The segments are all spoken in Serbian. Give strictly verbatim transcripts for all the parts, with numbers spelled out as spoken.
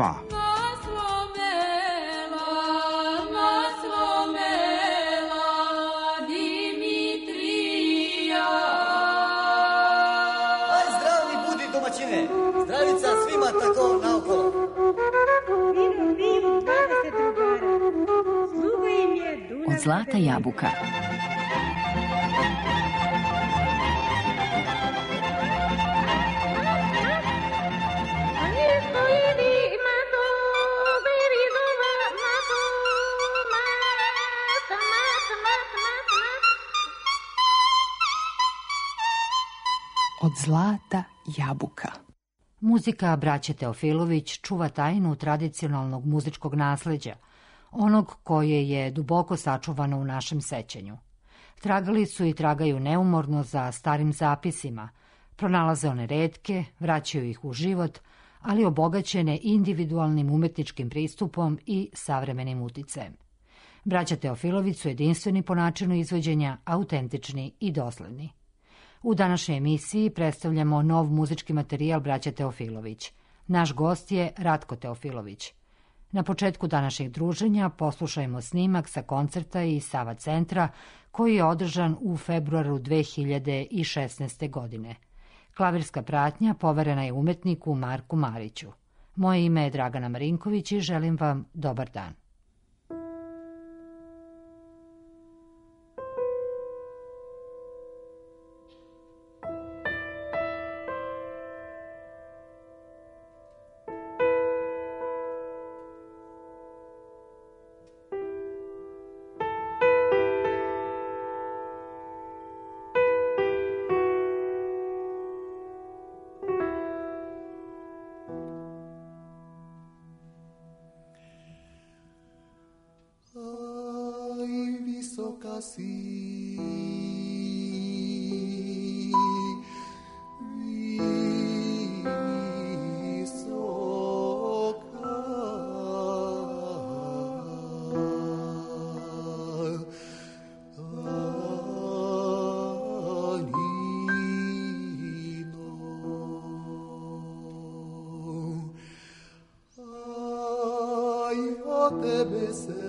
dva. Zdravica svima tako naokolo. Vino pivo, bave se drugara. Sluga im je Dunav. Od zlata jabuka. Od zlata jabuka. Muzika braće Teofilović čuva tajnu tradicionalnog muzičkog nasleđa, onog koje je duboko sačuvano u našem sećanju. Tragali su i tragaju neumorno za starim zapisima, pronalaze one retke, vraćaju ih u život, ali obogaćene individualnim umetničkim pristupom i savremenim uticajem. Braća Teofilović su jedinstveni po načinu izvođenja, autentični i dosledni. U današnjoj emisiji predstavljamo nov muzički materijal braća Teofilović. Naš gost je Ratko Teofilović. Na početku današnjeg druženja poslušajmo snimak sa koncerta iz Sava centra koji je održan u februaru dve hiljade šesnaeste. godine. Klavirska pratnja poverena je umetniku Marku Mariću. Moje ime je Dragana Marinković i želim vam dobar dan. Tebe se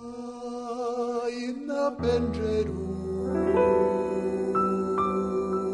Benjeru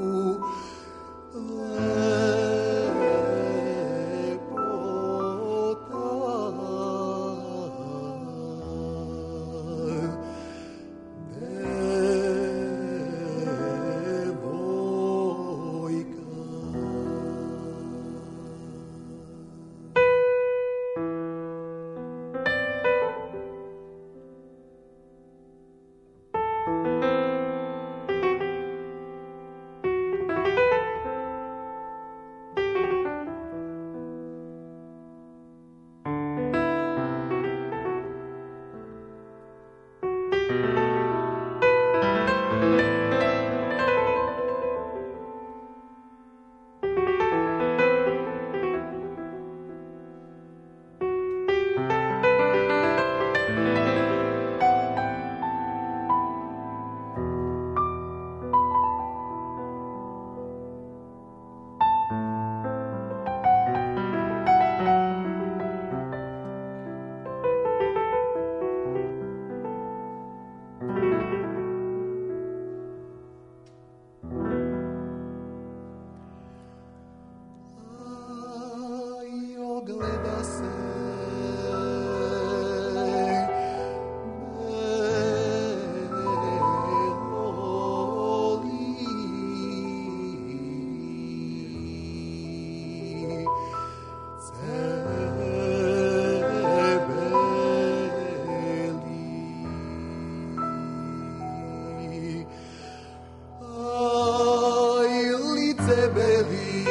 se beli,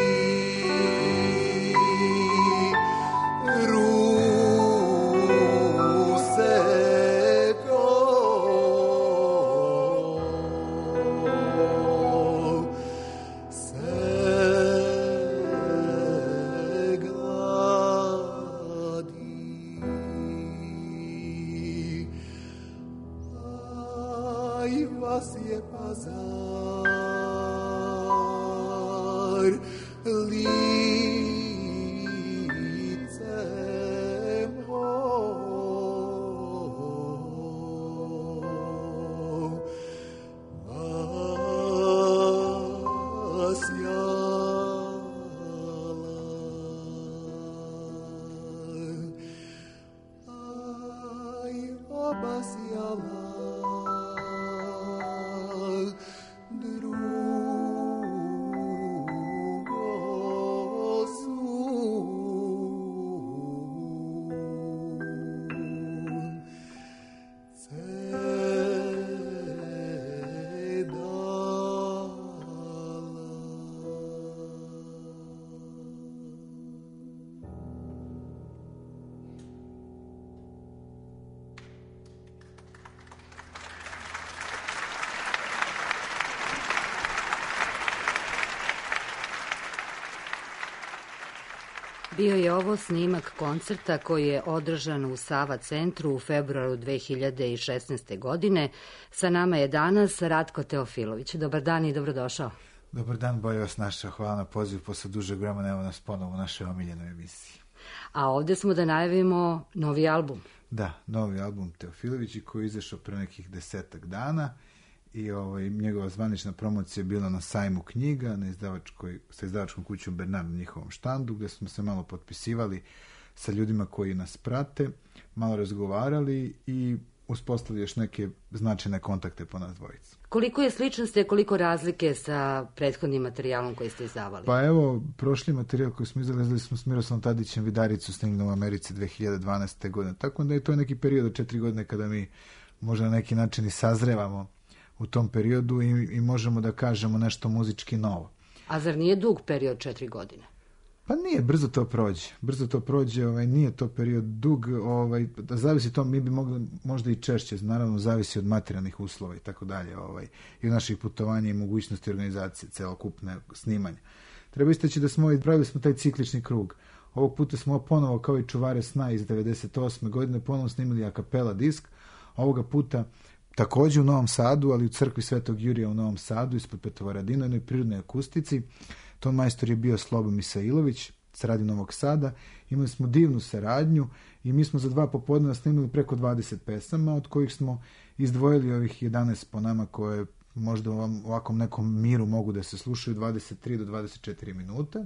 Bio je ovo snimak koncerta koji je održan u Sava centru u februaru dve hiljade šesnaeste. godine. Sa nama je danas Ratko Teofilović. Dobar dan i dobrodošao. Dobar dan, bolje vas našao. Hvala na pozivu. Posle dužeg vremena evo nas ponovo u našoj omiljenoj emisiji. A ovdje smo da najavimo novi album. Da, novi album Teofilovići koji je izašao pre nekih desetak dana i ovaj, njegova zvanična promocija je bila na sajmu knjiga na izdavačkoj, sa izdavačkom kućom Bernard na njihovom štandu, gdje smo se malo potpisivali sa ljudima koji nas prate, malo razgovarali i uspostavili još neke značajne kontakte po nas dvojici. Koliko je sličnosti, koliko razlike sa prethodnim materijalom koji ste izdavali? Pa evo, prošli materijal koji smo izdali, izdali smo s Miroslavom Tadićem Vidaricu snimljeno u Americi dve hiljade dvanaeste. godine. Tako da je to neki period od četiri godine kada mi možda na neki način i sazrevamo u tom periodu i, i možemo da kažemo nešto muzički novo. A zar nije dug period četiri godine? Pa nije, brzo to prođe. Brzo to prođe, ovaj, nije to period dug, ovaj, da zavisi to, mi bi mogli možda i češće, naravno zavisi od materijalnih uslova i tako dalje, ovaj, i od naših putovanja i mogućnosti organizacije, celokupne snimanja. Treba istaći da smo pravili smo taj ciklični krug. Ovog puta smo ponovo, kao i Čuvare sna iz devedeset osme. godine, ponovo snimili a kapela disk. Ovoga puta također u Novom Sadu, ali u crkvi Svetog Jurija u Novom Sadu, ispod Petrovaradina, jednoj prirodnoj akustici. Ton majstor je bio Slobo Misailović s radi Novog Sada. Imali smo divnu saradnju i mi smo za dva popodneva snimili preko dvadeset pesama, od kojih smo izdvojili ovih jedanaest po nama koje možda u ovakvom nekom miru mogu da se slušaju dvadeset tri do dvadeset četiri minuta.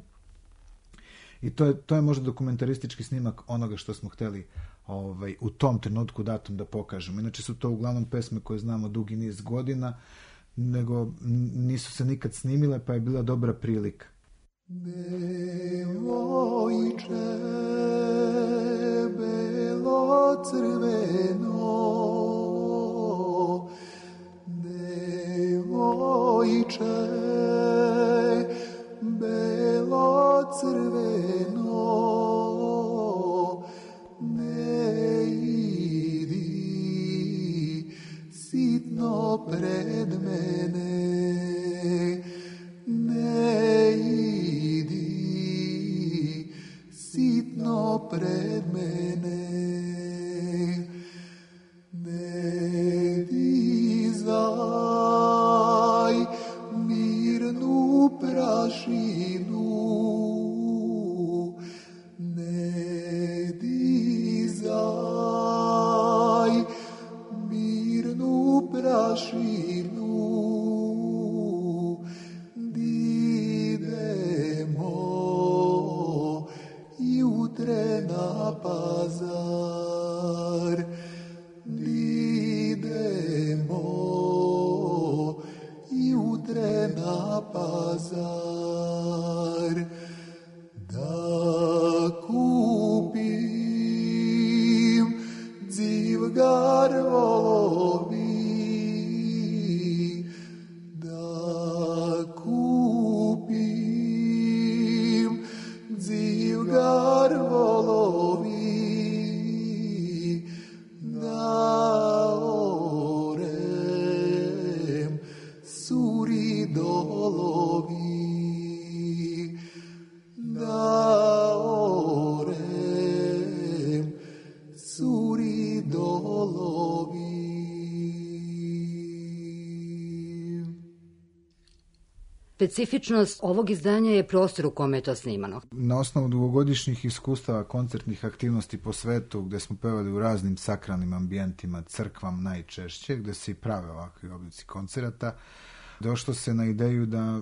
I to je, to je možda dokumentaristički snimak onoga što smo hteli ovaj, u tom trenutku datom da pokažemo. Inače su to uglavnom pesme koje znamo dugi niz godina, nego nisu se nikad snimile, pa je bila dobra prilika. Devojče, belo crveno, devojče, belo crveno, ne idi sitno pred mene, ne idi sitno pred mene, ne dizaj mirnu prašinu, ne dizaj mirnu prašinu, idemo jutre na pazar, idemo jutre na pazar. Specifičnost ovog izdanja je prostor u kome je to snimano. Na osnovu dugogodišnjih iskustava koncertnih aktivnosti po svetu, gde smo pevali u raznim sakralnim ambijentima, crkvam najčešće, gde se i prave ovakvi oblici koncerata, došlo se na ideju da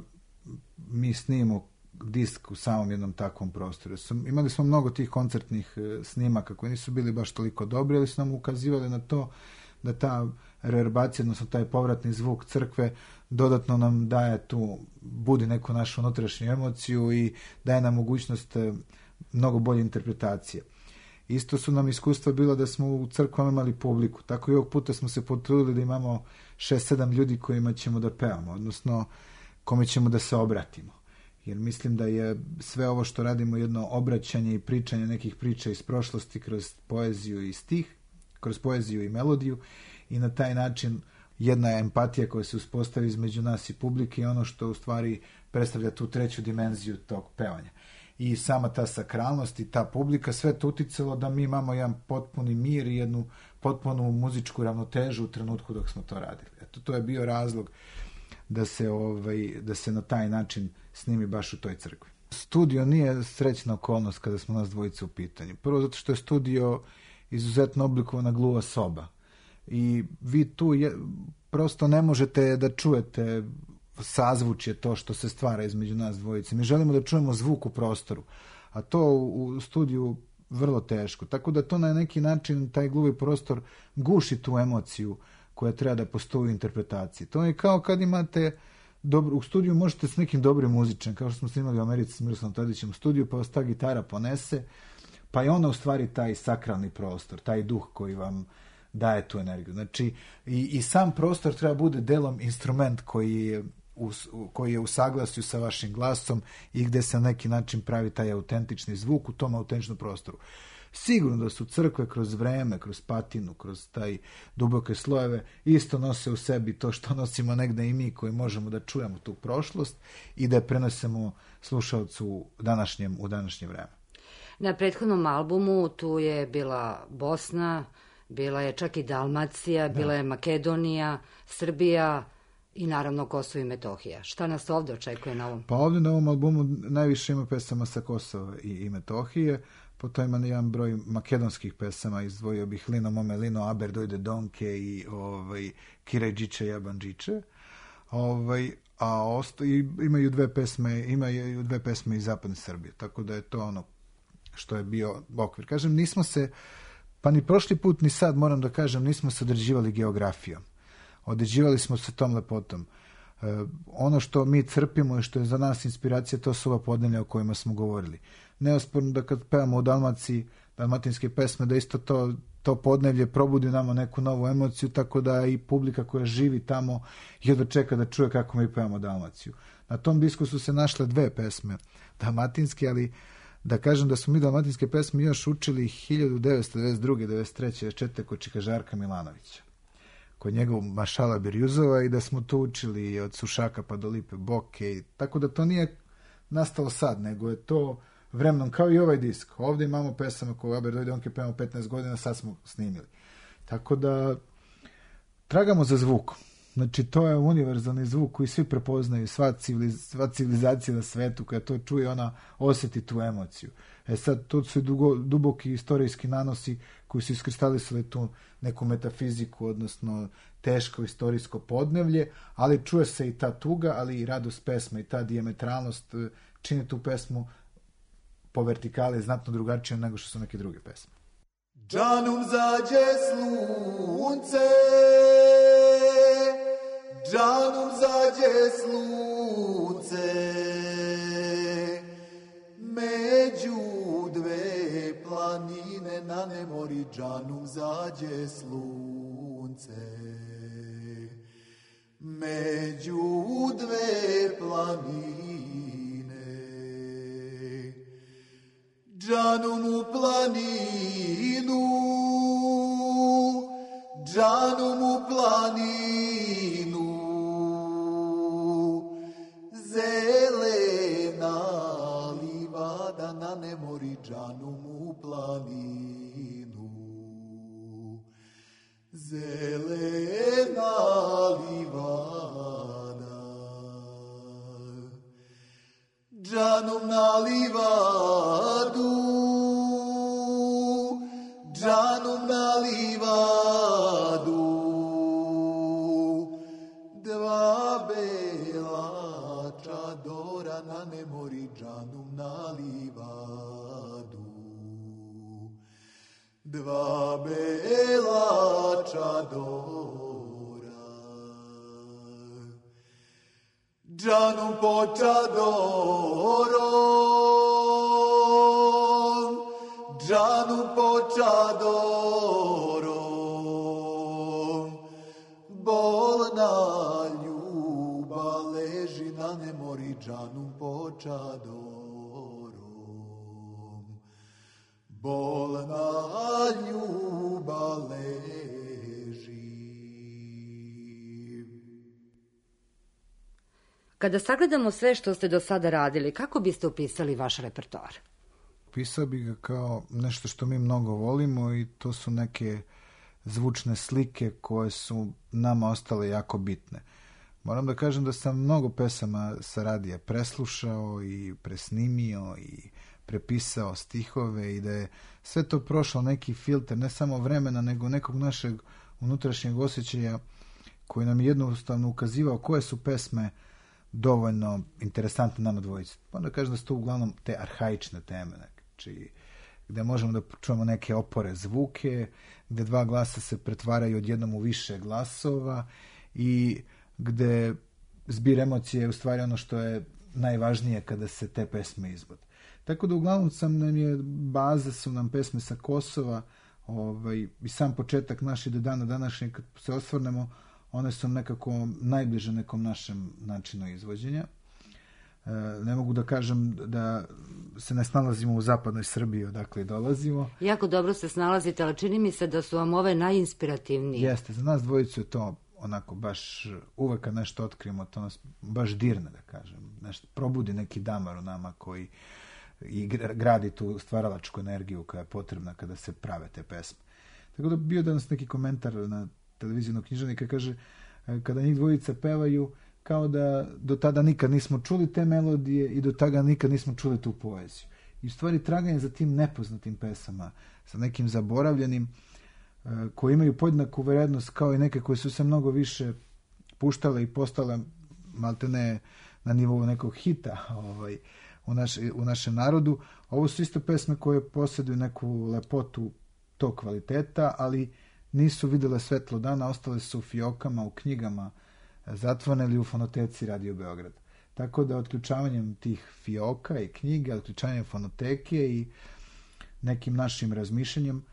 mi snimimo disk u samom jednom takvom prostoru. Imali smo mnogo tih koncertnih snimaka koji nisu bili baš toliko dobri, ali su nam ukazivali na to da ta reverbacija, odnosno taj povratni zvuk crkve dodatno nam daje tu, budi neku našu unutrašnju emociju i daje nam mogućnost mnogo bolje interpretacije. Isto su nam iskustva bila da smo u crkvama imali publiku, tako i ovog puta smo se potrudili da imamo šest sedam ljudi kojima ćemo da pevamo, odnosno kome ćemo da se obratimo. Jer mislim da je sve ovo što radimo jedno obraćanje i pričanje nekih priča iz prošlosti kroz poeziju i stih, kroz poeziju i melodiju, i na taj način jedna empatija koja se uspostavi između nas i publike i ono što u stvari predstavlja tu treću dimenziju tog pevanja. I sama ta sakralnost i ta publika, sve to uticalo da mi imamo jedan potpuni mir i jednu potpunu muzičku ravnotežu u trenutku dok smo to radili. Eto, to je bio razlog da se, ovaj, da se na taj način snimi baš u toj crkvi. Studio nije srećna okolnost kada smo nas dvojice u pitanju. Prvo zato što je studio izuzetno oblikovana gluva soba. I vi tu je, prosto ne možete da čujete sazvučje, to što se stvara između nas dvojice. Mi želimo da čujemo zvuk u prostoru, a to u studiju vrlo teško. Tako da to na neki način, taj gluvi prostor guši tu emociju koja treba da postoji u interpretaciji. To je kao kad imate dobro, u studiju možete s nekim dobrim muzičem, kao što smo snimali u Americi s Miroslavom Tadićem u studiju, pa vas ta gitara ponese, pa je ona u stvari taj sakralni prostor, taj duh koji vam daje tu energiju. Znači, i, i sam prostor treba bude delom instrument koji je, u, koji je u saglasju sa vašim glasom i gde se na neki način pravi taj autentični zvuk u tom autentičnom prostoru. Sigurno da su crkve kroz vreme, kroz patinu, kroz taj duboke slojeve isto nose u sebi to što nosimo negde i mi koji možemo da čujemo tu prošlost i da je prenosimo slušalcu u današnjem, u današnje vreme. Na prethodnom albumu tu je bila Bosna, bila je čak i Dalmacija, da. Bila je Makedonija, Srbija i naravno Kosovo i Metohija. Šta nas ovde očekuje na ovom? Pa ovde na ovom albumu najviše ima pesama sa Kosova i, i Metohije, potom ima jedan broj makedonskih pesama, izdvojio bih Lino Mome Lino, Aber dojde Donke i ovaj, Kiraj Džiče Jaban Džiče. Ovaj, a osta, i, imaju dve pesme, imaju dve pesme iz zapadne Srbije, tako da je to ono što je bio okvir. Kažem, nismo se, pa ni prošli put, ni sad, moram da kažem, nismo se određivali geografijom. Određivali smo se tom lepotom. E, ono što mi crpimo i što je za nas inspiracija, to su ova podneblja o kojima smo govorili. Neosporno da kad pevamo u Dalmaciji, dalmatinske pesme, da isto to, to podneblje probudi nama neku novu emociju, tako da i publika koja živi tamo jedva čeka da čuje kako mi pevamo Dalmaciju. Na tom disku su se našle dve pesme dalmatinske, ali da kažem da smo mi dalmatinske pesme još učili hiljadu devetsto devedeset druge, devedeset treće, devedeset četvrte kod čika Žarka Milanovića, kod njegov Mašala Birjuzova, i da smo to učili od Sušaka pa do Lipe Boke, i tako da to nije nastalo sad, nego je to vremenom, kao i ovaj disk. Ovdje imamo pesama koje Aber dojde Donke pevamo petnaest godina, sad smo snimili. Tako da tragamo za zvukom. Znači, to je univerzalni zvuk koji svi prepoznaju, sva, civiliz, sva civilizacija na svetu, koja to čuje, ona osjeti tu emociju. E sad, to su dugo, duboki istorijski nanosi koji su iskristalisali tu neku metafiziku, odnosno teško istorijsko podnevlje, ali čuje se i ta tuga, ali i radost pesme i ta dijametralnost čini tu pesmu po vertikali znatno drugačije nego što su neke druge pesme. Džanum zađe slunce, džanum zađe slunce, među dve planine na nemori džanum zađe slunce, među dve planine. Džanum u planinu, džanum u planinu, zelena livada na nemori, džanum u planinu, zelena livada. džanom na livadu, džanom na livadu, dva bela čadora na nemori, džanom na livadu, dva bela čadora, džanom po čadorom, džanom po čadorom, bolna ljuba leži na nemori, džanom po čadorom, bolna ljuba leži. Kada sagledamo sve što ste do sada radili, kako biste opisali vaš repertoar? Pisao bih ga kao nešto što mi mnogo volimo i to su neke zvučne slike koje su nama ostale jako bitne. Moram da kažem da sam mnogo pesama sa radija preslušao i presnimio i prepisao stihove i da je sve to prošlo neki filter, ne samo vremena, nego nekog našeg unutrašnjeg osjećaja koji nam je jednostavno ukazivao koje su pesme dovoljno interesantne nama dvojice. Moram da kažem da su to uglavnom te arhaične teme, znači gde možemo da čujemo neke opore zvuke, gde dva glasa se pretvaraju odjednom u više glasova i gde zbir emocije je u stvari ono što je najvažnije kada se te pesme izvode. Tako da uglavnom sam nam je, baze su nam pesme sa Kosova, ovaj, i sam početak naši do dana današnjeg, kad se osvrnemo, one su nekako najbliže nekom našem načinu izvođenja. E, ne mogu da kažem da se ne snalazimo u zapadnoj Srbiji odakle dolazimo. Jako dobro se snalazite, ali čini mi se da su vam ove najinspirativnije. Jeste, za nas dvojicu je to onako baš uvek kad nešto otkrijemo, to nas baš dirne, da kažem. Nešto, probudi neki damar u nama koji i gradi tu stvaralačku energiju koja je potrebna kada se prave te pesme. Tako da bio danas neki komentar na televizijnog književnika, kaže kada njih dvojica pevaju kao da do tada nikad nismo čuli te melodije i do tada nikad nismo čuli tu poeziju. I u stvari traganje za tim nepoznatim pesama, sa nekim zaboravljenim, koji imaju podjednaku vrednost kao i neke koje su se mnogo više puštale i postale maltene na nivou nekog hita ovaj, u, naš, u našem narodu. Ovo su isto pesme koje posjeduju neku lepotu tog kvaliteta, ali nisu videle svetlo dana, ostale su u fiokama, u knjigama zatvorene ili u fonoteci Radio Beograd. Tako da otključavanjem tih fioka i knjiga, otključavanjem fonoteke i nekim našim razmišljanjem,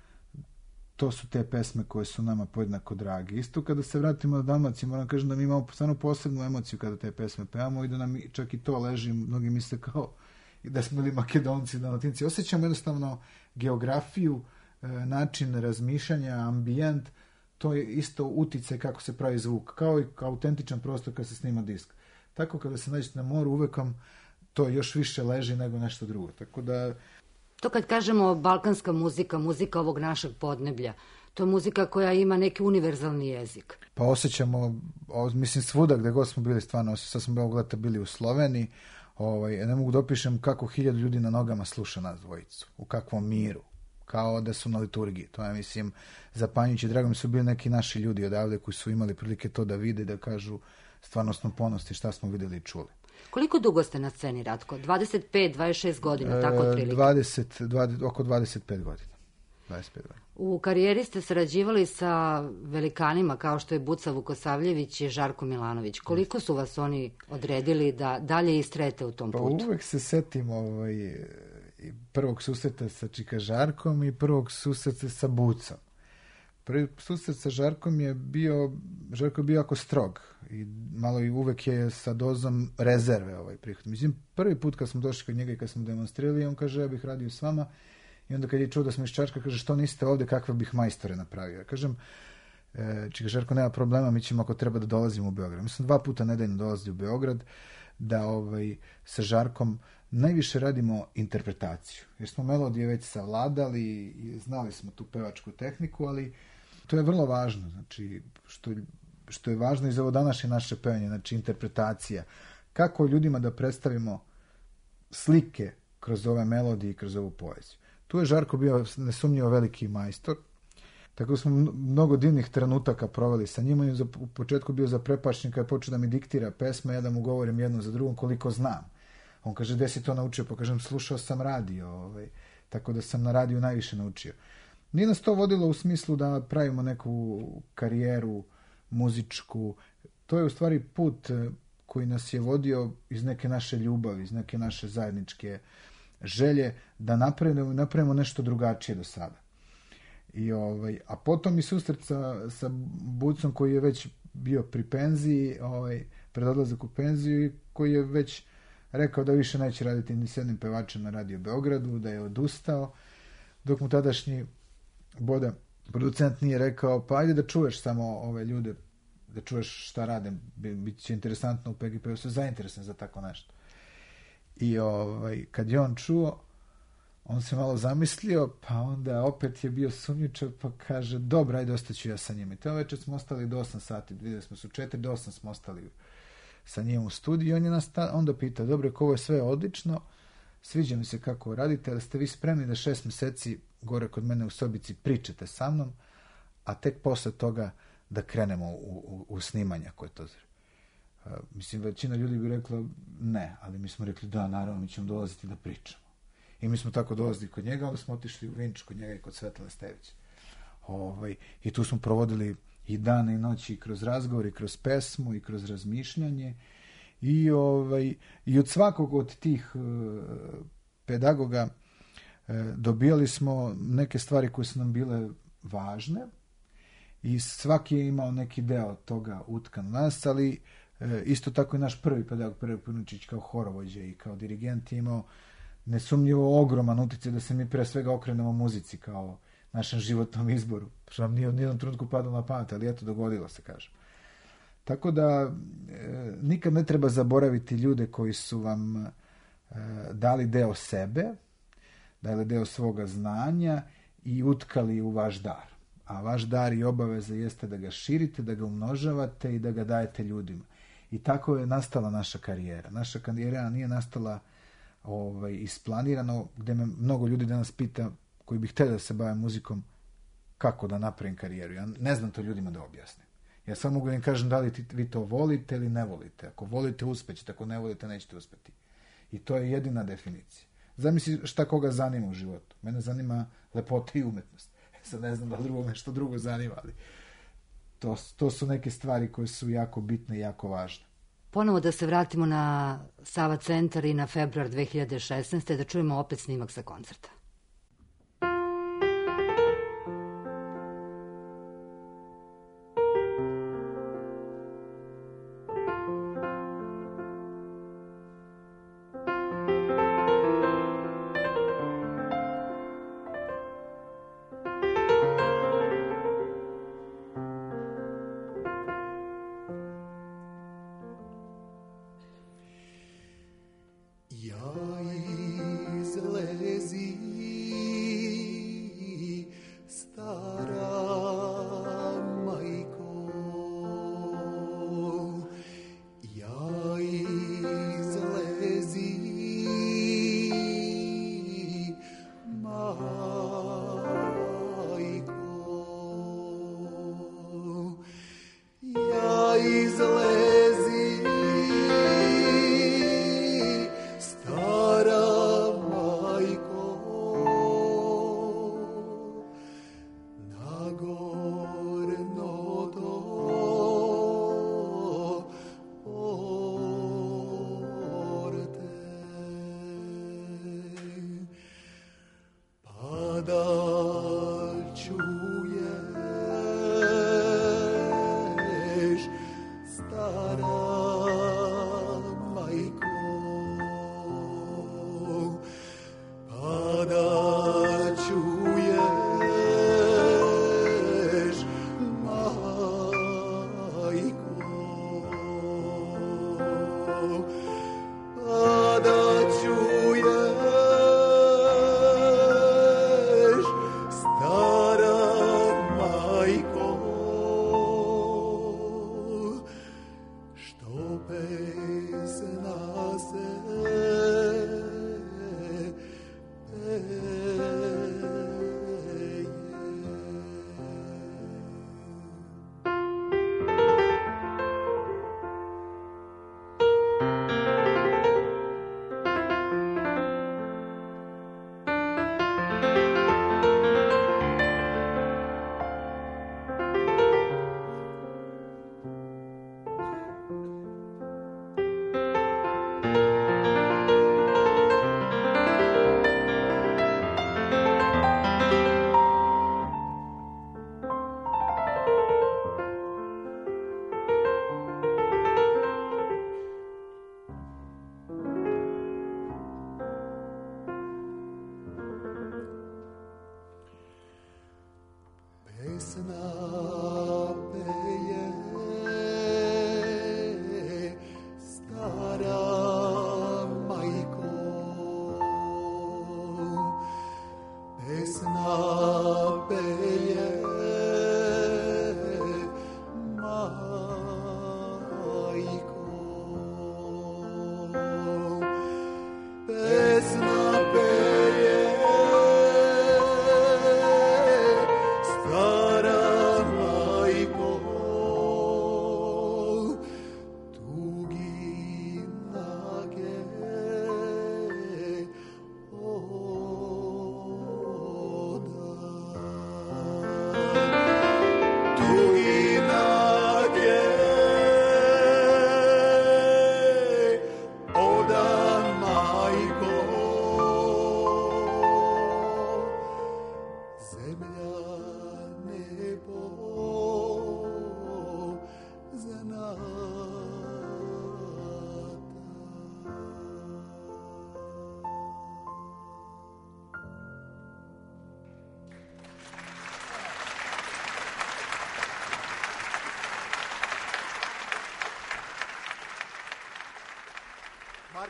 to su te pesme koje su nama podjednako drage. Isto kada se vratimo na Dalmaciju, moram kažem da mi imamo stvarno posebnu emociju kada te pesme pevamo i da nam čak i to leži, mnogi misle kao da smo ili Makedonci, Dalmatinci. Osjećamo jednostavno geografiju, način razmišljanja, ambijent, to je isto utice kako se pravi zvuk, kao i autentičan prostor kad se snima disk. Tako kada se nađete na moru, uvek vam to još više leži nego nešto drugo. Tako da... To kad kažemo balkanska muzika, muzika ovog našeg podneblja, to je muzika koja ima neki univerzalni jezik. Pa osjećamo, mislim svuda gde god smo bili stvarno, sad smo ovog leta bili u Sloveniji, ovaj, ne mogu da opišem kako hiljadu ljudi na nogama sluša nas dvojicu, u kakvom miru, kao da su na liturgiji. To je, mislim, zapanjujuće. Drago mi su bili neki naši ljudi odavde koji su imali prilike to da vide i da kažu stvarno smo ponosni šta smo videli i čuli. Koliko dugo ste na sceni, Ratko? dvadeset pet, dvadeset šest godina, tako otprilike? dvadeset, dvadeset, oko dvadeset pet godina. dvadeset pet godina. U karijeri ste sarađivali sa velikanima kao što je Buca Vukosavljević i Žarko Milanović. Koliko su vas oni odredili da dalje istrajete u tom putu? Pa uvek se setim ovaj, prvog susreta sa Čika Žarkom i prvog susreta sa Bucom. Prvi susret sa Žarkom je bio, Žarko je bio jako strog i malo i uvek je sa dozom rezerve ovaj prihod. Mislim, prvi put kad smo došli kod njega i kad smo demonstrirali, on kaže, ja bih radio s vama, i onda kad je čuo da smo iz Čačka, kaže, što niste ovde, kakve bih majstore napravio. Ja kažem, e, Čika Žarko, nema problema, mi ćemo ako treba da dolazimo u Beograd. Mislim, dva puta nedeljno dolazi u Beograd, da ovaj, sa Žarkom najviše radimo interpretaciju, jer smo melodije već savladali i znali smo tu pevačku tehniku, ali to je vrlo važno, znači, što, što je važno i za ovo današnje naše pevanje, znači interpretacija. Kako ljudima da predstavimo slike kroz ove melodije i kroz ovu poeziju. Tu je Žarko bio nesumnjivo veliki majstor, tako smo mnogo divnih trenutaka proveli sa njima i u početku bio zaprepašten kad je počeo da mi diktira pesme, ja da mu govorim jednu za drugom koliko znam. On kaže, gde si to naučio? Pa kažem, slušao sam radio, ovaj, tako da sam na radiju najviše naučio. Nije nas to vodilo u smislu da pravimo neku karijeru muzičku. To je u stvari put koji nas je vodio iz neke naše ljubavi, iz neke naše zajedničke želje da napravimo, napravimo nešto drugačije do sada. I ovaj, a potom i susret sa, sa Bucom koji je već bio pri penziji, ovaj, pred odlazak u penziju i koji je već rekao da više neće raditi ni s jednim pevačem na Radio Beogradu, da je odustao, dok mu tadašnji Boda, producent, nije rekao, pa ajde da čuješ samo ove ljude, da čuješ šta rade, bit će interesantno u P G P-u, su zainteresan za tako nešto. I ovaj, kad je on čuo, on se malo zamislio, pa onda opet je bio sumnjičav, pa kaže, dobro, ajde, ostaću ja sa njima. I to večer smo ostali do osam sati, vidjeli smo su četiri do osam smo ostali sa njim u studiju i on je nas ta, onda pitao, dobro, ovo je sve odlično, sviđa mi se kako radite, ali ste vi spremni da šest mjeseci gore kod mene u sobici pričate sa mnom, a tek posle toga da krenemo u, u, u snimanja koje to zre. Uh, mislim, većina ljudi bi rekla ne, ali mi smo rekli da, naravno, mi ćemo dolaziti da pričamo. I mi smo tako dolazili kod njega, onda smo otišli u Vinč kod njega i kod Svetlane Stević. Ovaj, I tu smo provodili i dane i noći i kroz razgovor, i kroz pesmu, i kroz razmišljanje. I, ovaj, i od svakog od tih uh, pedagoga uh, dobijali smo neke stvari koje su nam bile važne i svaki je imao neki deo toga utkan u nas, ali uh, isto tako i naš prvi pedagog, prvi Punučić kao horovođa i kao dirigent je imao nesumnjivo ogroman utjecaj da se mi pre svega okrenemo muzici kao našem životnom izboru. Što nam nije u nijednom trenutku padalo na pamet, ali eto, dogodilo se, kažem. Tako da e, nikad ne treba zaboraviti ljude koji su vam e, dali deo sebe, dali deo svoga znanja i utkali u vaš dar. A vaš dar i obaveza jeste da ga širite, da ga umnožavate i da ga dajete ljudima. I tako je nastala naša karijera. Naša karijera nije nastala ovaj, isplanirano, gde me mnogo ljudi danas pita koji bi htjeli da se bave muzikom, kako da napravim karijeru. Ja ne znam to ljudima da objasnim. Ja samo mogu da im kažem da li ti, vi to volite ili ne volite. Ako volite, uspećete, ako ne volite, nećete uspeti. I to je jedina definicija. Zamisli šta koga zanima u životu. Mene zanima lepota i umetnost. Sad ne znam da drugog nešto drugo zanima, ali to, to su neke stvari koje su jako bitne i jako važne. Ponovo da se vratimo na Sava centar i na februar dve hiljade šesnaeste. da čujemo opet snimak sa koncerta. Izlezi, stara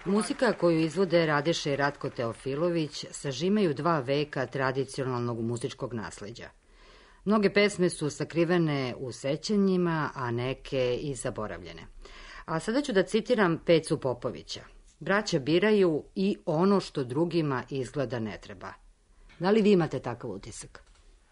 Muzika koju izvode Radeša i Ratko Teofilović sažimaju dva veka tradicionalnog muzičkog nasleđa. Mnoge pesme su sakrivene u sećanjima, a neke i zaboravljene. A sada ću da citiram Pecu Popovića. Braća biraju i ono što drugima izgleda ne treba. Da li vi imate takav utisak?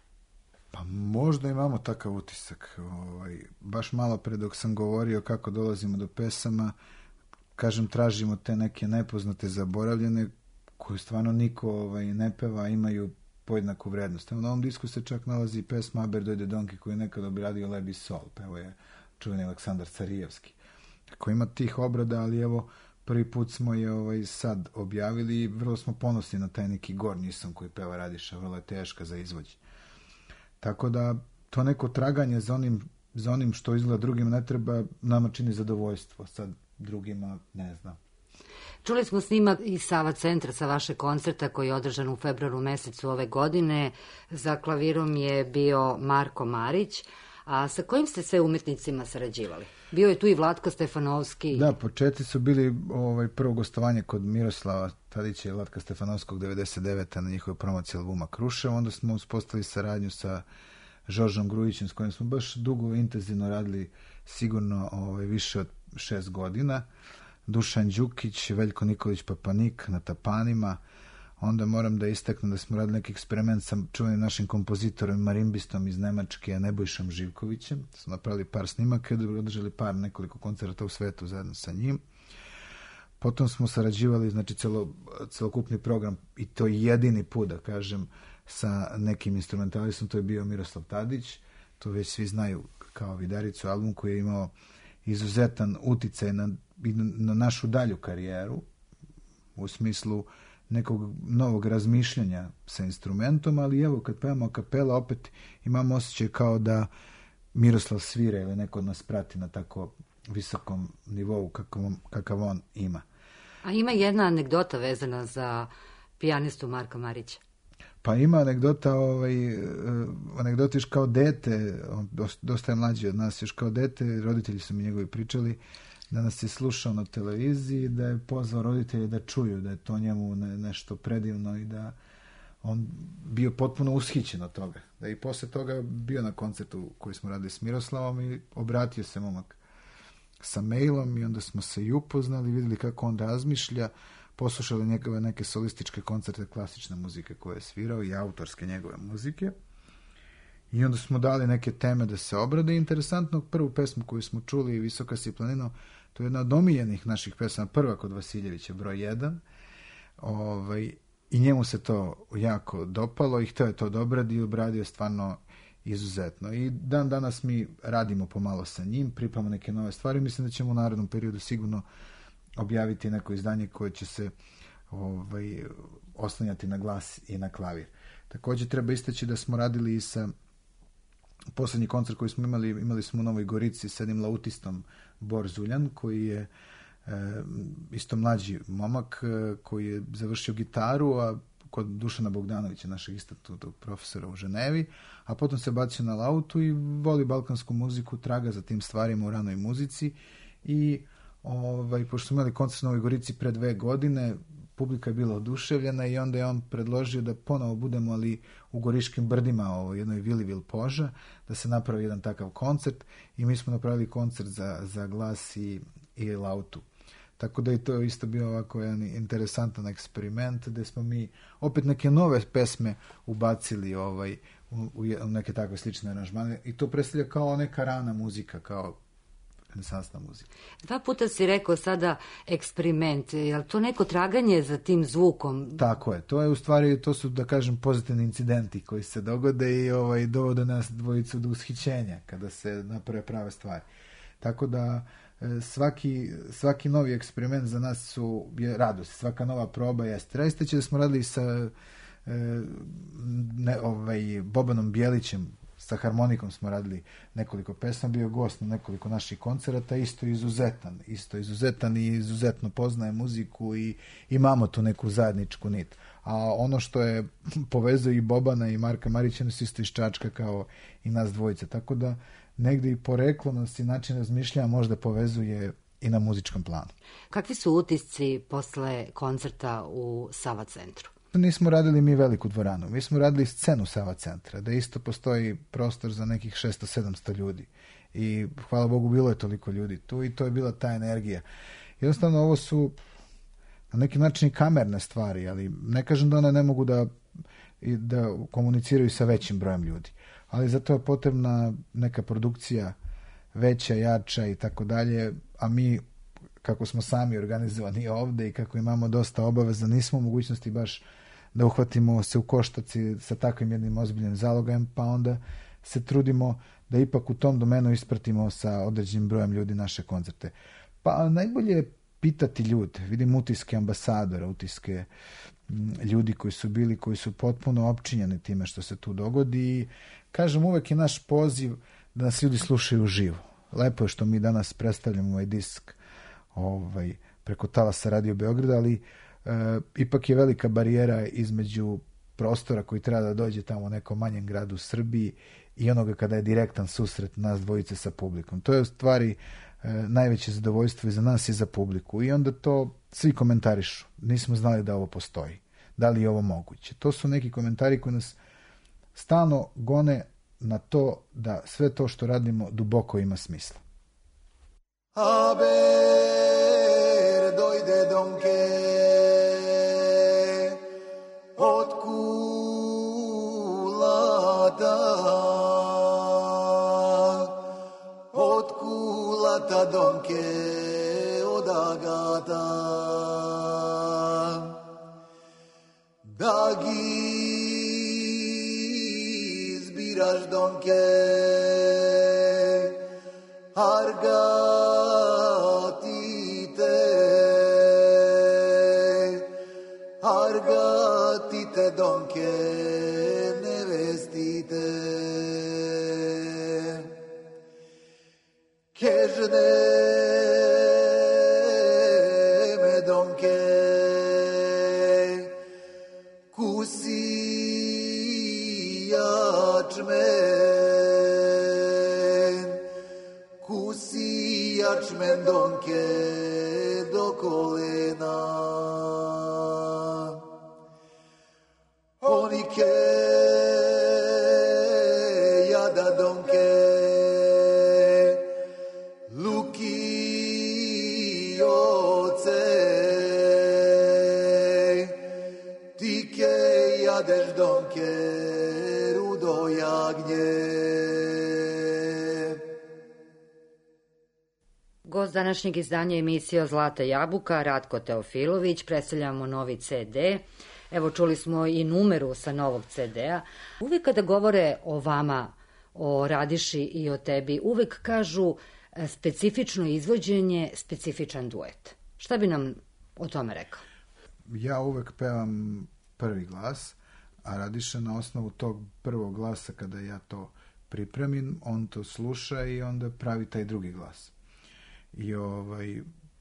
Pa možda imamo takav utisak. Ovaj, baš malo pre dok sam govorio kako dolazimo do pesama, kažem, tražimo te neke nepoznate, zaboravljene, koje stvarno niko ovaj, ne peva, imaju podjednaku vrednost. Na ovom disku se čak nalazi pesma Aber dojde Donki, koju je nekad obradio Lebi Sol, pevo je čuveni Aleksandar Carijevski. Tako ima tih obrada, ali evo, prvi put smo je ovaj, sad objavili i vrlo smo ponosni na taj neki gornji sam koji peva Radiša, vrlo je teška za izvođenje. Tako da to neko traganje za onim, za onim što izgleda drugim ne treba, nama čini zadovoljstvo, sad drugima ne znam. Čuli smo snimak iz Sava centra sa vašeg koncerta koji je održan u februaru mesecu ove godine. Za klavirom je bio Marko Marić. A sa kojim ste sve umetnicima sarađivali? Bio je tu i Vlatko Stefanovski. Da, početci su bili ovaj, prvo gostovanje kod Miroslava Tadića i Vlatka Stefanovskog devedeset devete na njihovoj promociji albuma Krušev. Onda smo uspostavili saradnju sa Žoržom Grujićem, s kojim smo baš dugo intenzivno radili, sigurno ovaj, više od šest godina. Dušan Đukić, Veljko Nikolić Papanik na tapanima. Onda moram da istaknem da smo radili neki eksperiment sa čuvenim našim kompozitorom, marimbistom iz Nemačke, Nebojšom Živkovićem. Smo napravili par snimaka i održali par nekoliko koncerta u svetu zajedno sa njim. Potom smo sarađivali, znači, celo, celokupni program, i to jedini put, da kažem, sa nekim instrumentalistom, to je bio Miroslav Tadić. To već svi znaju kao Vidaricu, album koji je imao izuzetan uticaj na, na našu dalju karijeru, u smislu nekog novog razmišljanja sa instrumentom, ali evo, kad pevamo a kapela, opet imamo osjećaj kao da Miroslav svira ili neko od nas prati na tako visokom nivou kakav, kakav on ima. A ima jedna anegdota vezana za pijanistu Marka Marića. Pa ima anegdota, ovaj, anegdota još kao dete, on dosta je mlađi od nas, još kao dete, roditelji su mi njegovi pričali da nas je slušao na televiziji, da je pozvao roditelje da čuju, da je to njemu ne, nešto predivno i da on bio potpuno ushićen od toga. Da je i posle toga bio na koncertu koji smo radili s Miroslavom i obratio se momak sa mailom i onda smo se i upoznali, vidjeli kako on razmišlja, poslušali njegove neke solističke koncerte klasične muzike koje je svirao i autorske njegove muzike. I onda smo dali neke teme da se obrade. Interesantno, prvu pesmu koju smo čuli, Visoka si planino, to je jedna od omiljenih naših pesama, prva kod Vasiljevića, broj jedan. Ovaj, i njemu se to jako dopalo i hteo je to da obradi i obradio stvarno izuzetno. I dan danas mi radimo pomalo sa njim, pripremamo neke nove stvari. Mislim da ćemo u narednom periodu sigurno objaviti neko izdanje koje će se ovaj, oslanjati na glas i na klavir. Također treba istaći da smo radili i sa posljednji koncert koji smo imali, imali smo u Novoj Gorici sa jednim lautistom Bor Zuljan, koji je e, isto mlađi momak e, koji je završio gitaru, a kod Dušana Bogdanovića, našeg istaknutog profesora u Ženevi, a potom se bacio na lautu i voli balkansku muziku, traga za tim stvarima u ranoj muzici i ovaj, pošto smo imali koncert u Novoj Gorici pre dve godine, publika je bila oduševljena i onda je on predložio da ponovo budemo ali u Goriškim brdima, u jednoj vili Vilpoža, da se napravi jedan takav koncert i mi smo napravili koncert za, za glas i, i lautu. Tako da je to isto bio ovako jedan interesantan eksperiment gde smo mi opet neke nove pesme ubacili ovaj, u, u neke takve slične aranžmane i to predstavlja kao neka rana muzika, kao renesansna muzika. Dva puta si rekao sada eksperiment, je li to neko traganje za tim zvukom? Tako je, to je u stvari, to su da kažem pozitivni incidenti koji se dogode i ovaj, dovode nas dvojicu do ushićenja kada se naprave prave stvari. Tako da svaki, svaki novi eksperiment za nas su je radost, svaka nova proba jeste. Rasteći da smo radili sa ne, ovaj, Bobanom Bjelićem, sa harmonikom smo radili nekoliko pesma, bio gost na nekoliko naših koncerata, isto izuzetan, isto izuzetan i izuzetno poznaje muziku i imamo tu neku zajedničku nit. A ono što je povezuje i Bobana i Marka Marića nas isto iz Čačka kao i nas dvojice, tako da negdje i poreklo nas i način razmišljanja možda povezuje i na muzičkom planu. Kakvi su utisci posle koncerta u Sava centru? Nismo radili mi veliku dvoranu, mi smo radili scenu Sava centra, da isto postoji prostor za nekih šesto sedamsto ljudi. I hvala Bogu bilo je toliko ljudi tu i to je bila ta energija. Jednostavno ovo su na neki način i kamerne stvari, ali ne kažem da one ne mogu da, da komuniciraju sa većim brojem ljudi. Ali zato je potrebna neka produkcija veća, jača i tako dalje, a mi kako smo sami organizovani ovde i kako imamo dosta obaveza, nismo u mogućnosti baš da uhvatimo se u koštaci sa takvim jednim ozbiljnim zalogajem, pa onda se trudimo da ipak u tom domenu ispratimo sa određenim brojem ljudi naše koncerte. Pa najbolje je pitati ljude. Vidim utiske ambasadora, utiske ljudi koji su bili, koji su potpuno opčinjeni time što se tu dogodi. I kažem, uvek je naš poziv da nas ljudi slušaju uživo. Lepo je što mi danas predstavljamo ovaj disk ovaj, preko talasa Radio Beograda, ali e, ipak je velika barijera između prostora koji treba da dođe tamo u nekom manjem gradu u Srbiji i onoga kada je direktan susret nas dvojice sa publikom. To je u stvari e, najveće zadovoljstvo i za nas i za publiku. I onda to svi komentarišu. Nismo znali da ovo postoji. Da li je ovo moguće? To su neki komentari koji nas stalno gone na to da sve to što radimo duboko ima smisla. Aber dojde donke od kulata, od kulata donke od agata, da gi zbiraš donke argatite, argatite donke nevestite, kežne me donke kusi jačmen, kusi jačmen donke do kolena. Onike jada donke luki oce, tike jadeš donke rudo jagnje. Gost današnjeg izdanja emisije Zlata jabuka, Ratko Teofilović, predstavljamo novi ce de. Evo, čuli smo i numeru sa novog ce de-a. Uvijek kada govore o vama, o Radiši i o tebi, uvijek kažu specifično izvođenje, specifičan duet. Šta bi nam o tome rekao? Ja uvek pevam prvi glas, a Radiša na osnovu tog prvog glasa, kada ja to pripremim, on to sluša i onda pravi taj drugi glas. I ovaj...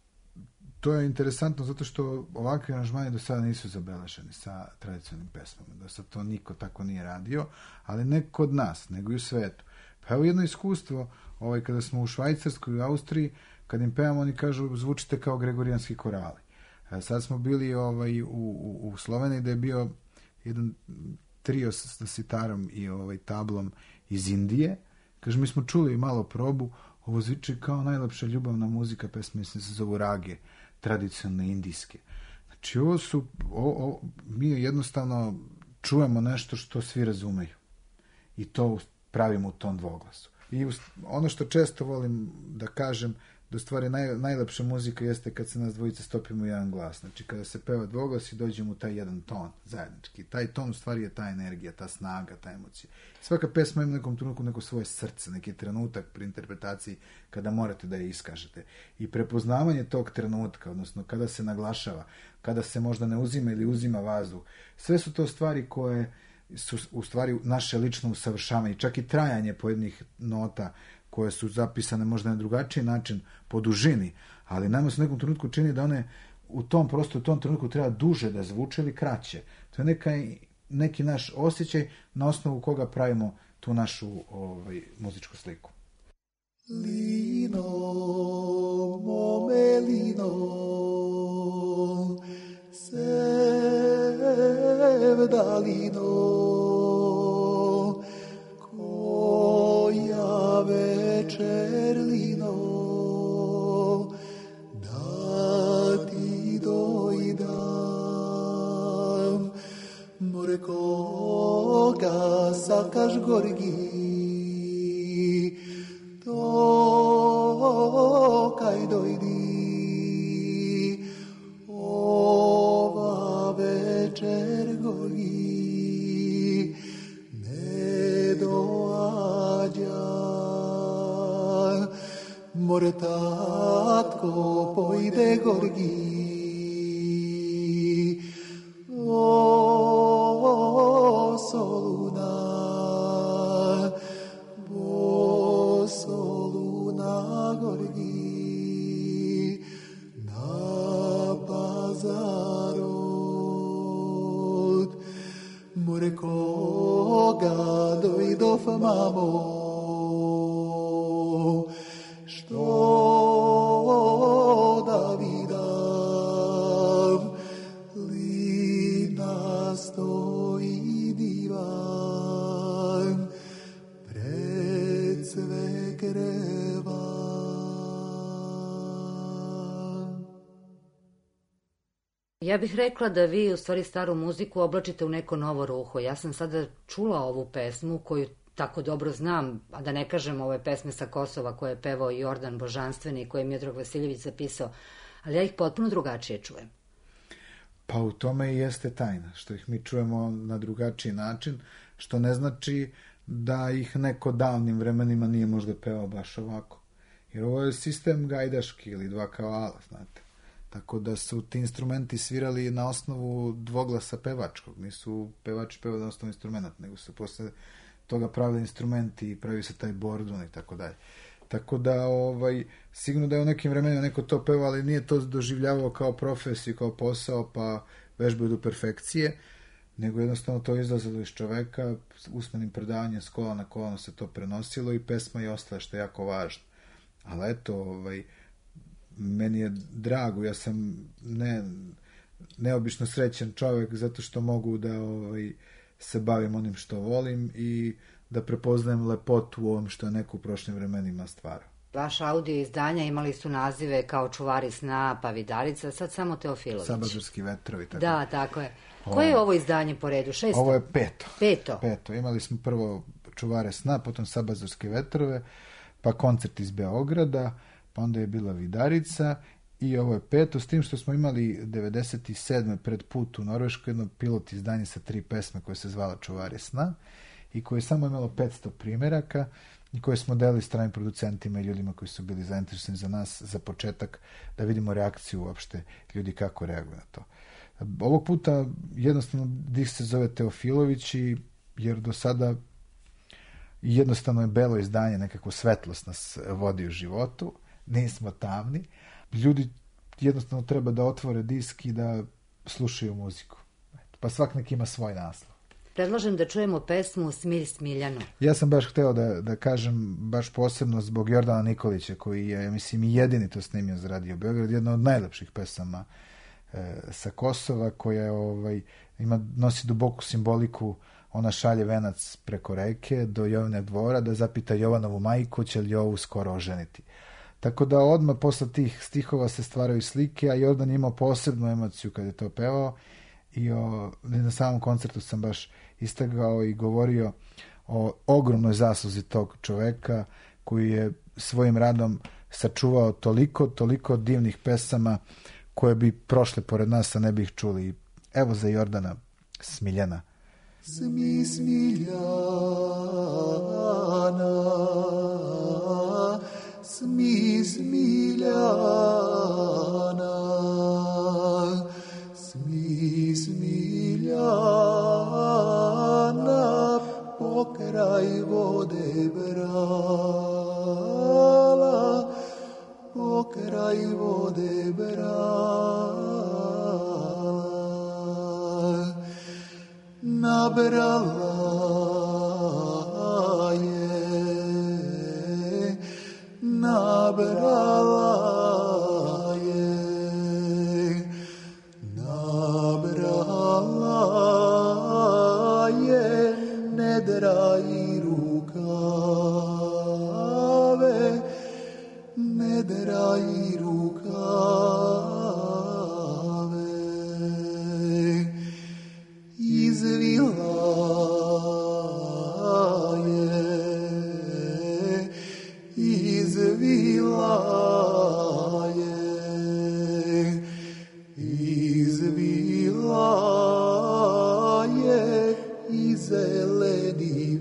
To je interesantno zato što ovakvi aranžmani do sada nisu zabeleženi sa tradicionalnim pesmama. Do sada to niko tako nije radio, ali ne kod nas, nego i u svetu. Pa evo jedno iskustvo, ovaj, kada smo u Švajcarskoj i u Austriji, kad im pevamo, oni kažu zvučite kao gregorijanski korali. A sad smo bili ovaj, u, u, u Sloveniji da je bio jedan trio sa sitarom i ovaj, tablom iz Indije. Kaže, mi smo čuli malo probu, ovo zvuči kao najlepša ljubavna muzika, pesme se zovu rage, tradicionalne indijske. Znači, ovo su, o, o, mi jednostavno čujemo nešto što svi razumeju. I to pravimo u tom dvoglasu. I ono što često volim da kažem, da u stvari naj, najlepša muzika jeste kad se nas dvojice stopimo u jedan glas. Znači, kada se peva dvoglas i dođemo u taj jedan ton zajednički. Taj ton u stvari je ta energija, ta snaga, ta emocija. Svaka pesma ima u nekom trenutku neko svoje srce, neki trenutak pri interpretaciji kada morate da je iskažete. I prepoznavanje tog trenutka, odnosno kada se naglašava, kada se možda ne uzima ili uzima vazduh, sve su to stvari koje su u stvari naše lično usavršavanje, čak i trajanje pojedinih nota koje su zapisane možda na drugačiji način po dužini, ali nama se u nekom trenutku čini da one u tom prostoru, u tom trenutku treba duže da zvuče ili kraće. To je neka, neki naš osjećaj na osnovu koga pravimo tu našu ovaj, muzičku sliku. Lino, mome lino, sevdalino, koja večerlino, da ti dojdam, more koga sakaš gorgi, to kaj dojdi, ova večer gorgi, ne doađa, more tatko pojde gorgi, o soluna, bo soluna gorgi, na pazarod, more koga dojdov mamo, što da vidam, lina stoji divan, pred sve greva. Ja bih rekla da vi u stvari staru muziku oblačite u neko novo ruho. Ja sam sada čula ovu pesmu koju tako dobro znam, a da ne kažem ove pesme sa Kosova koje je pevao Jordan Božanstveni i koje je Miodrag Vasiljević zapisao, ali ja ih potpuno drugačije čujem. Pa u tome i jeste tajna, što ih mi čujemo na drugačiji način, što ne znači da ih neko davnim vremenima nije možda pevao baš ovako. Jer ovo je sistem gajdaški ili dva kao ala, znate. Tako da su ti instrumenti svirali na osnovu dvoglasa pevačkog. Nisu pevači pevali na osnovu instrumenta, nego su posle toga pravili instrumenti i pravi se taj bordun i tako dalje. Tako da, ovaj, sigurno da je u nekim vremenima neko to pevao, ali nije to doživljavao kao profesiju, kao posao, pa vežbaju do perfekcije, nego jednostavno to izlazilo iz čoveka, usmenim predavanjem s kola na kolano se to prenosilo i pesma je ostala, što je jako važno. Ali eto, ovaj, meni je drago, ja sam ne, neobično srećan čovek zato što mogu da ovaj, se bavim onim što volim i da prepoznajem lepotu u ovom što je neko u prošlim vremenima stvarao. Vaš audio izdanja imali su nazive kao Čuvari sna, pa Vidarica, sad samo Teofilović. Sabadorski vetrovi. Tako. Da, tako je. Koje je ovo izdanje po redu? Šesto? Ovo je peto. Peto. Peto. Imali smo prvo Čuvare sna, potom Sabadorske vetrove, pa koncert iz Beograda, pa onda je bila Vidarica i ovo je peto, s tim što smo imali devedeset sedme pred put u Norvešku jedno pilot izdanje sa tri pesme koje se zvala Čuvare sna i koje je samo imalo petsto primjeraka i koje smo delili stranim producentima i ljudima koji su bili zainteresovani za nas za početak da vidimo reakciju uopšte ljudi kako reaguju na to. Ovog puta jednostavno disk se zove Teofilović i jer do sada jednostavno je belo izdanje, nekako svetlost nas vodi u životu, nismo tamni. Ljudi jednostavno treba da otvore disk i da slušaju muziku. Pa svak nek ima svoj naslov. Predlažem da čujemo pesmu Smilj Smiljanu. Ja sam baš hteo da, da kažem baš posebno zbog Jordana Nikolića koji je, ja mislim, i jedini to snimio za Radio Beograd, jedna od najlepših pesama e, sa Kosova koja ovaj, ima, nosi duboku simboliku. Ona šalje venac preko reke do Jovine dvora da zapita Jovanovu majku će li Jovu skoro oženiti. Tako da odmah posle tih stihova se stvaraju slike, a Jordan je imao posebnu emociju kada je to pevao i o, na samom koncertu sam baš istagao i govorio o ogromnoj zasluzi tog čoveka koji je svojim radom sačuvao toliko, toliko divnih pesama koje bi prošle pored nas, a ne bi ih čuli. Evo za Jordana Smiljana. Smi Smiljana, Smi Smiljana, Smi Smiljana, pokraj vode brala, pokraj vode brala, nabrala je, deraj rukave, ne deraj rukave. Izvila je, izvila je, izvila je i zeleni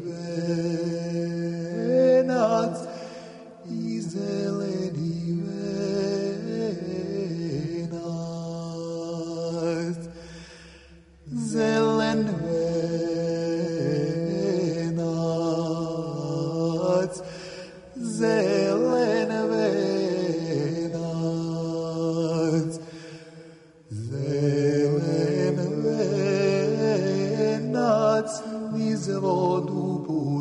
venac, i zeleni venac. Zelen venac, zelen venac, zelen venac niz vodu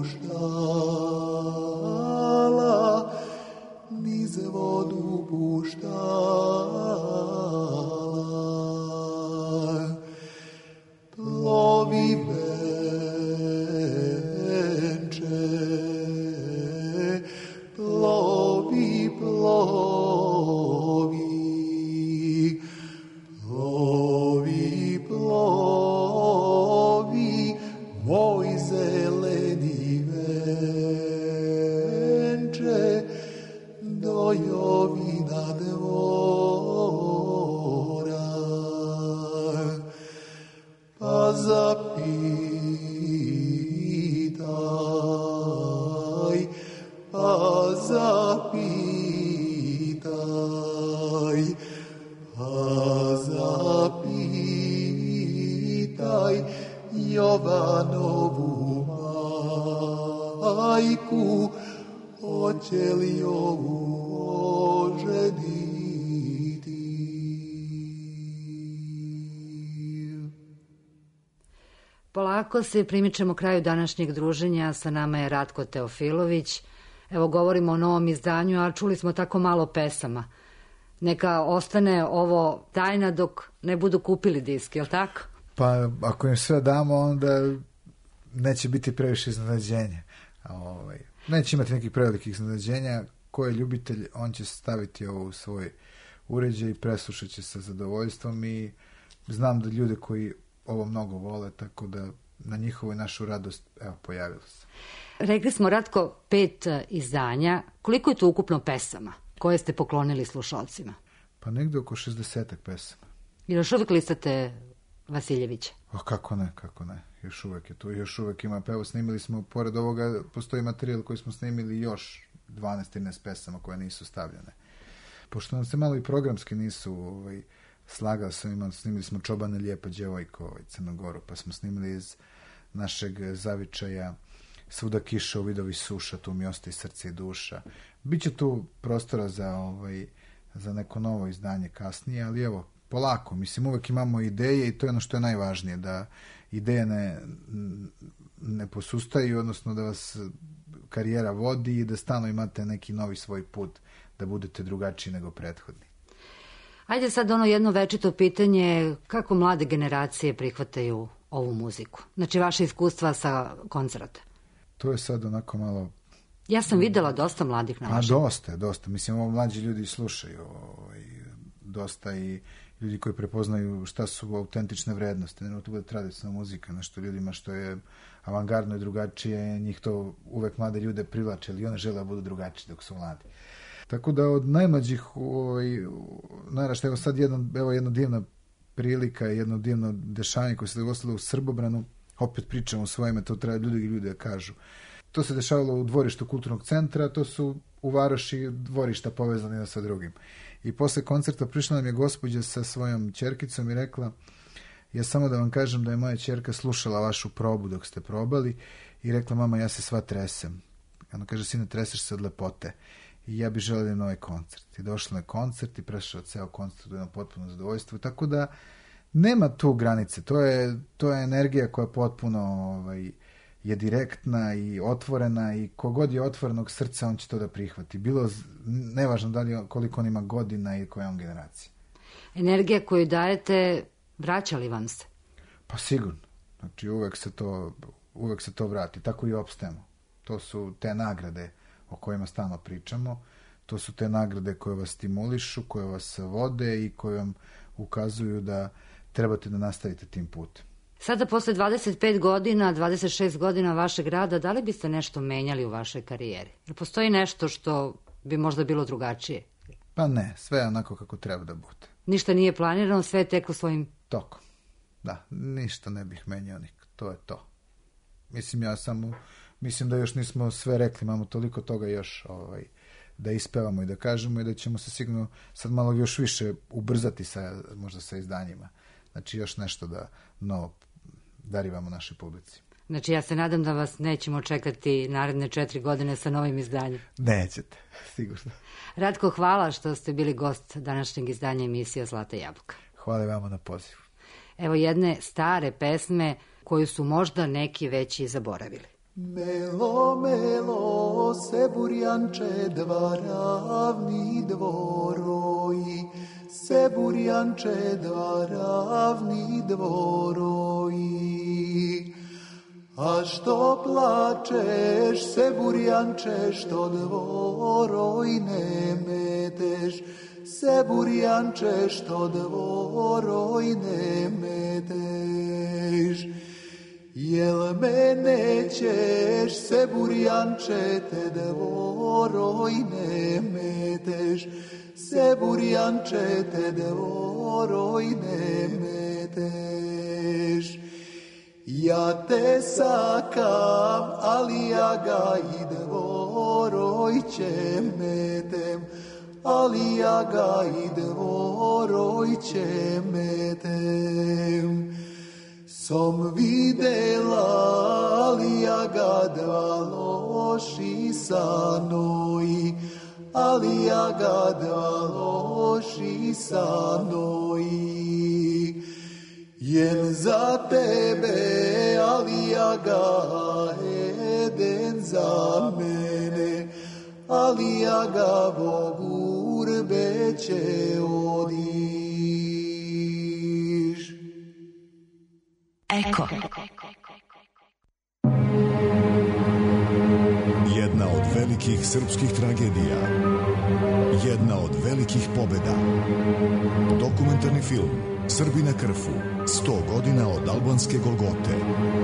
puštala, niz vodu puštala. Plovi venče, plovi, plovi, plovi, plovi, moj zeleni venče, do Jovina dvora. Pa zapitaj, pa zapitaj, pa zapitaj Jovanovu majku, hoće li ovu oženiti. Polako se primičemo kraju današnjeg druženja. Sa nama je Ratko Teofilović. Evo, govorimo o novom izdanju, a čuli smo tako malo pesama. Neka ostane ovo tajna dok ne budu kupili disk, jel tako? Pa ako im sve damo, onda neće biti previše iznenađenja. Ovaj, neće imati nekih prevelikih iznenađenja. Ko je ljubitelj, on će staviti ovo u svoj uređaj i preslušat će sa zadovoljstvom, i znam da ljude koji ovo mnogo vole, tako da na njihovu i našu radost, evo, pojavilo se. Rekli smo, Ratko, pet izdanja. Koliko je to ukupno pesama koje ste poklonili slušalcima? Pa negde oko šezdesetak pesama. I još uvijek listate Vasiljevića? O, kako ne, kako ne. Još uvijek je tu, još uvijek ima. Pa evo, snimili smo, pored ovoga, postoji materijal koji smo snimili još dvanaest trinaest pesama koje nisu stavljene. Pošto nam se malo i programski nisu ovaj, slagali, smo, snimili smo Čobane lijepa djevojko, ovaj, Crnogoru, pa smo snimili iz našeg zavičaja Svuda kiša u vidovi suša, tu mi ostaje srce i duša. Biće tu prostora za, ovaj, za neko novo izdanje kasnije, ali evo, polako, mislim, uvek imamo ideje i to je ono što je najvažnije, da ideje ne, ne posustaju, odnosno da vas karijera vodi i da stalno imate neki novi svoj put, da budete drugačiji nego prethodni. Ajde sad ono jedno večito pitanje, kako mlade generacije prihvataju ovu muziku? Znači, vaše iskustva sa koncerta? To je sad onako malo... Ja sam videla dosta mladih na vašem. A dosta, dosta. Mislim, ovo mlađi ljudi slušaju ovaj, dosta, i ljudi koji prepoznaju šta su autentične vrednosti. Ne, to bude tradicionalna muzika, nešto ljudima što je avangardno i drugačije, njih to uvek mlade ljude privlače, ali one žele da budu drugačiji dok su mladi. Tako da od najmlađih, ovaj, narašta, evo sad jedna, evo jedna divna prilika, jedno divno dešavanje koje se dogodilo u Srbobranu, opet pričamo o svojime, to treba ljudi i ljudi da kažu. To se dešavalo u dvorištu kulturnog centra, to su u Varoši dvorišta povezani jedna sa drugim. I posle koncerta prišla nam je gospođa sa svojom ćerkicom i rekla, ja samo da vam kažem da je moja ćerka slušala vašu probu dok ste probali i rekla, mama, ja se sva tresem. Ona kaže, sine, treseš se od lepote. I ja bih želio na ovaj koncert. I došla na koncert i prešao ceo koncert u jedno potpuno zadovoljstvo. Tako da nema tu granice. To je, to je energija koja potpuno ovaj, je direktna i otvorena, i kogod je otvorenog srca, on će to da prihvati. Bilo nevažno da li, koliko on ima godina i koja on generacija. Energija koju dajete, vraća li vam se? Pa sigurno. Znači uvek se to uvek se to vrati. Tako i opstajemo. To su te nagrade o kojima stalno pričamo. To su te nagrade koje vas stimulišu, koje vas vode i koje vam ukazuju da trebate da nastavite tim putem. Sada, posle dvadeset pet godina, dvadeset šest godina vašeg rada, da li biste nešto menjali u vašoj karijeri? Postoji nešto što bi možda bilo drugačije? Pa ne, sve je onako kako treba da bude. Ništa nije planirano, sve je teklo svojim tokom. Da, ništa ne bih menjao nikad. To je to. Mislim, ja samo, mislim da još nismo sve rekli, imamo toliko toga još ovaj, da ispevamo i da kažemo i da ćemo se sigurno sad malo još više ubrzati sa, možda sa izdanjima. Znači još nešto da novo darivamo našoj publici. Znači ja se nadam da vas nećemo čekati naredne četiri godine sa novim izdanjem. Nećete, sigurno. Ratko, hvala što ste bili gost današnjeg izdanja emisije Zlata jabuka. Hvala vama na pozivu. Evo jedne stare pesme koju su možda neki već i zaboravili. Melo, melo, se burjanče dva ravni dvoroji, se burjanče dva ravni dvoroji. A što plačeš, se burjanče, što dvoroj ne meteš, se burjanče, što dvoroj ne meteš. Jel me nećeš, se burjanče, te dvoroj ne meteš, se burjanče, te dvoroj ne meteš. Ja te sakam, ali ja ga i dvoroj će metem, ali ja ga i dvoroj će metem. Som videla, ali ja ga dva loši sanoji, ali ja ga dva loši sanoji. Jen za tebe, ali ja ga eden za mene, ali ja ga vogurbe će odiš. Eko. Jedna od velikih srpskih tragedija. Jedna od velikih pobeda. Dokumentarni film Srbi na Krfu. sto godina od albanske Golgote.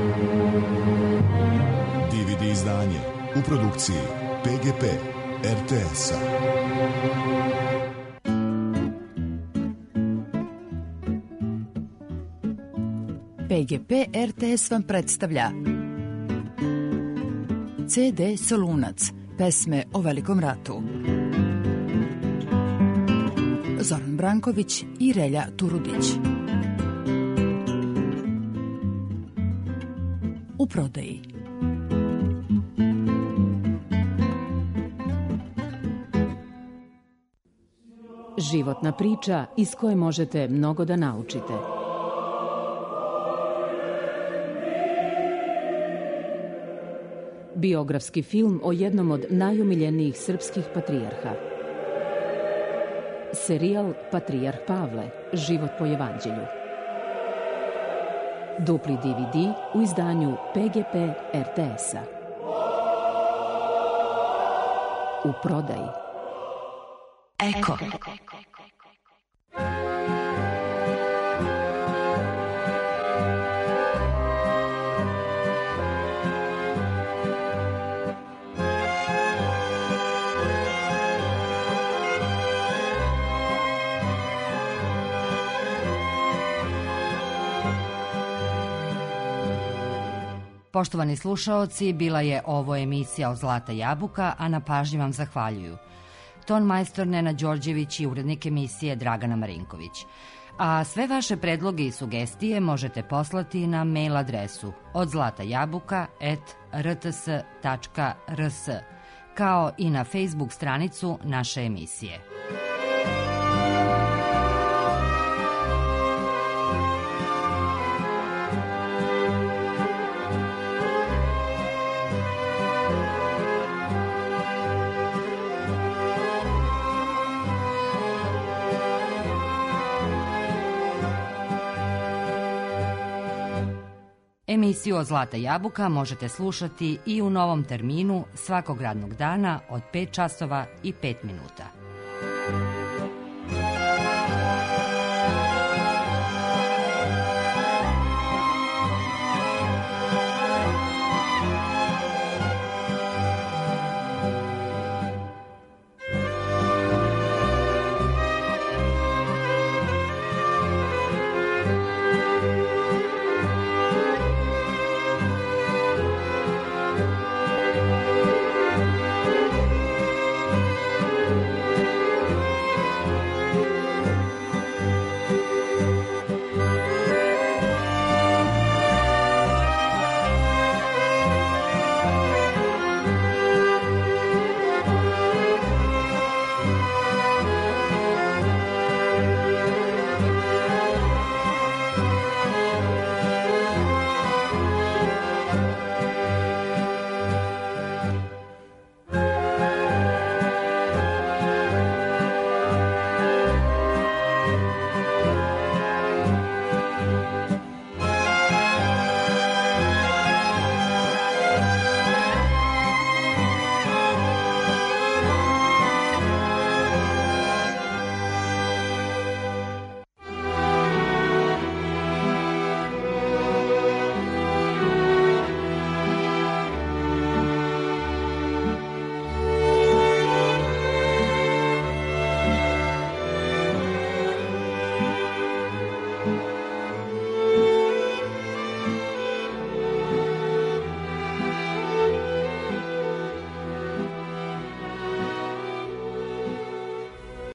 D V D izdanje u produkciji P G P R T S-a. P G P R T S vam predstavlja C D Solunac, pesme o Velikom ratu. Zoran Branković i Relja Turudić. U prodaji. Životna priča iz koje možete mnogo da naučite. Biografski film o jednom od najomiljenijih srpskih patrijarha. Serijal Patrijarh Pavle, život po evanđelju. Dupli D V D u izdanju P G P R T S-a. U prodaji. Eko. Poštovani slušaoci, bila je ovo emisija o Zlata jabuka, a na pažnji vam zahvaljuju ton majstor Nena Đorđević i urednik emisije Dragana Marinković. A sve vaše predloge i sugestije možete poslati na mail adresu odzlatajabuka at r t s tačka r s, kao i na Facebook stranicu naše emisije. Emisiju od Zlata jabuka možete slušati i u novom terminu svakog radnog dana od pet časova i pet minuta.